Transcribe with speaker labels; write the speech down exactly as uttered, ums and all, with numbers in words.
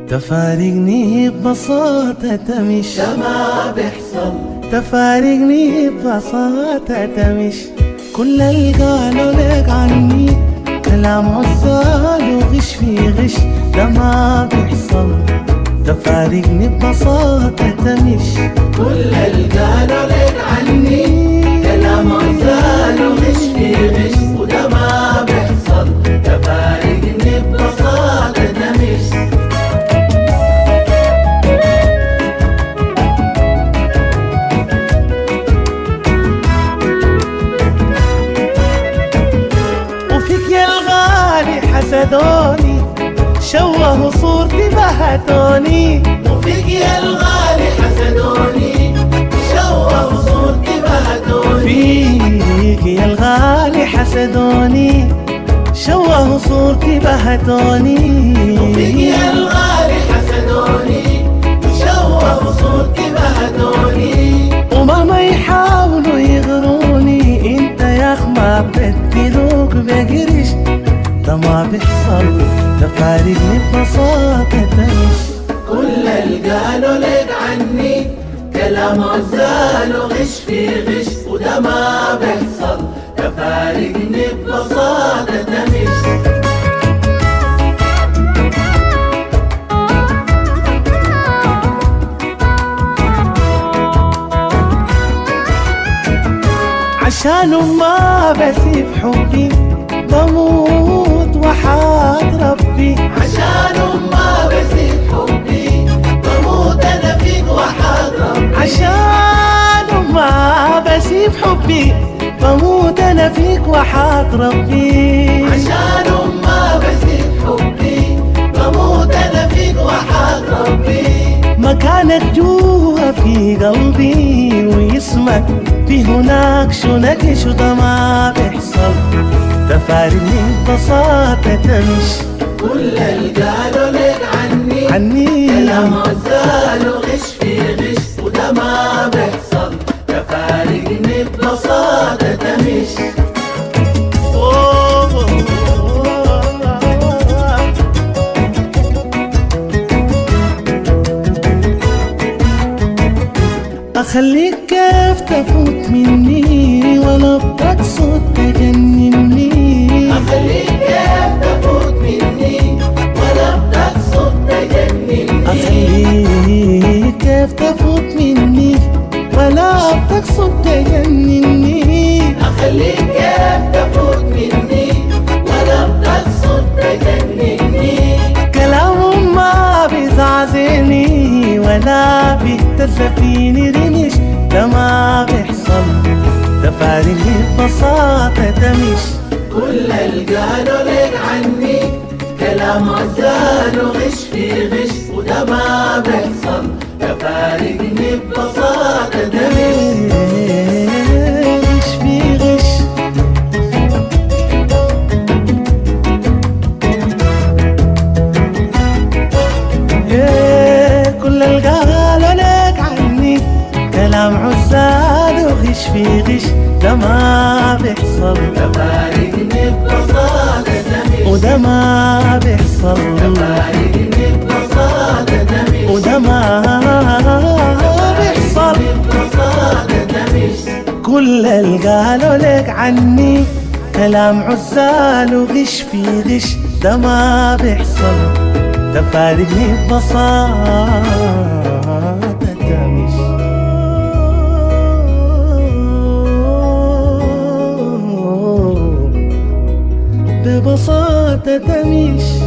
Speaker 1: تفارقني ببساطة مش
Speaker 2: ده ما بيحصل.
Speaker 1: تفارقني ببساطة مش كل اللي قالوا لك عني كلام عزال وغش في غش. ده ما بيحصل. تفارقني ببساطة مش
Speaker 2: كل اللي قالوا لك عني كلام عزال وغش في غش، وده ما بيحصل. تفارقني ببساطة مش
Speaker 1: حسدوني شوهوا صورتي بهتوني.
Speaker 2: وفيك يا الغالي حسدوني شوهوا صورتي بهتوني.
Speaker 1: فيك يا الغالي حسدوني شوهوا صورتي بهتوني.
Speaker 2: وفيك يا الغالي حسدوني شوهوا صورتي بهتوني.
Speaker 1: ومهما يحاولوا يغروني انت يا اخ ما بدلوك بقرش. ده ما بيحصل. تفارقني ببساطة مش
Speaker 2: كل اللي قالوا لك عني كلام عزال وغش في غش، وده ما بيحصل. تفارقني ببساطة مش
Speaker 1: عشان ما بسيب حبي بموت وحاد ربي.
Speaker 2: عشان ما بسيب حبي بموت انا فيك وحاد ربي.
Speaker 1: عشان ما بسيب حبي بموت انا فيك وحاد ربي.
Speaker 2: عشان ما بسيب حبي بموت انا فيك وحاد ربي.
Speaker 1: مكانك جوا في قلبي واسمك في هناك شو نكش. وده ما بيحصل. تفارقني ببساطة مش
Speaker 2: كل اللي قالوا لك عني
Speaker 1: عني
Speaker 2: كلام عزال وغش في غش، وده ما بيحصل. تفارقني ببساطة مش
Speaker 1: أخليك كيف تفوت مني ولا بتقصد تجنني.
Speaker 2: أخليك كيف تفوت مني ولا بتقصد تجنني.
Speaker 1: أخليك كيف تفوت مني ولا بتقصد تجنني.
Speaker 2: أخليك كيف تفوت مني ولا بتقصد تجنني.
Speaker 1: كلامهم ما بيزعزعني ولا بيهتز فيني رمش. ده ما بيحصل. تفارقني ببساطة مش
Speaker 2: كل اللي قالوا لك عني كلام عزال وغش في غش، وده ما بيحصل. تفارقني ببساطة مش
Speaker 1: غش في غش. كل اللي قالوا لك عني كلام عزال وغش في غش. ده ما بيحصل.
Speaker 2: تفارقني ببساطة مش
Speaker 1: وده ما بيحصل.
Speaker 2: تفارقني ببساطة مش
Speaker 1: وده ما بيحصل.
Speaker 2: ببساطة مش
Speaker 1: كل اللي قالوا لك عني كلام عزال وغش في غش. ده ما بيحصل. تفارقني ببساطة مش ببساطة مش